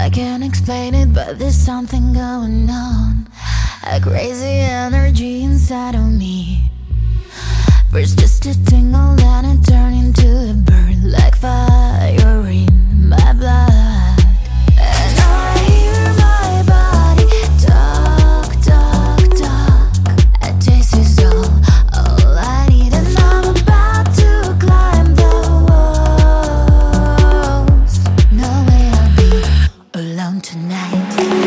I can't explain it, but there's something going on. A crazy energy inside of me. First just a tingle, then it turned into a bird, like fire in my blood. And I hear my body talk, talk, talk. A taste is all I need, and I'm about to climb the walls. No way I'll be alone tonight.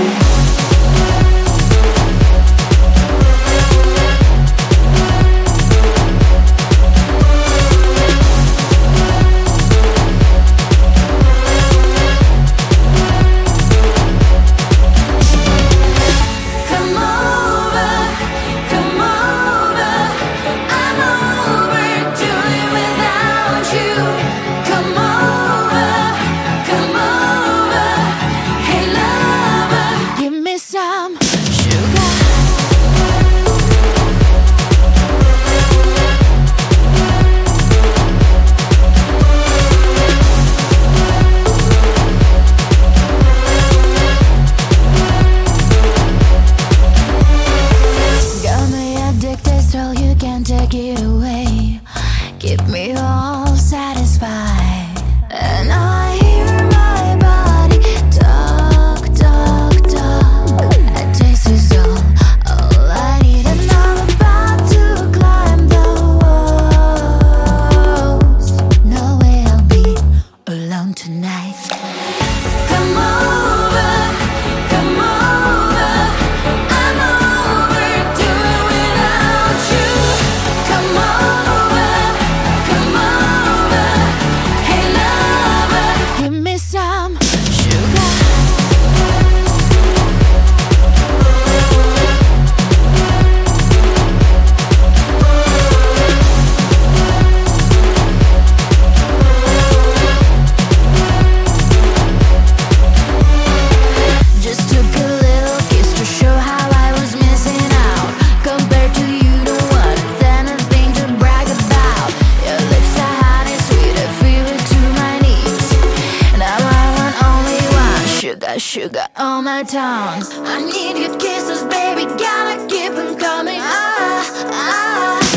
Take it away, keep me all satisfied. And I hear my body talk, talk, talk. A taste is all I need, and I'm about to climb the walls. No way I'll be alone tonight. Come over, come over. I'm overdoing without you. Come over, hey lover, give me some sugar. Just took a little kiss to show how I was missing out. Compared to you, don't want anything to brag about. Your lips are hot and sweet, I feel it to my knees. Now I want only one, sugar, sugar on my tongue. I need your kisses, baby, gotta keep them coming. Ah, ah.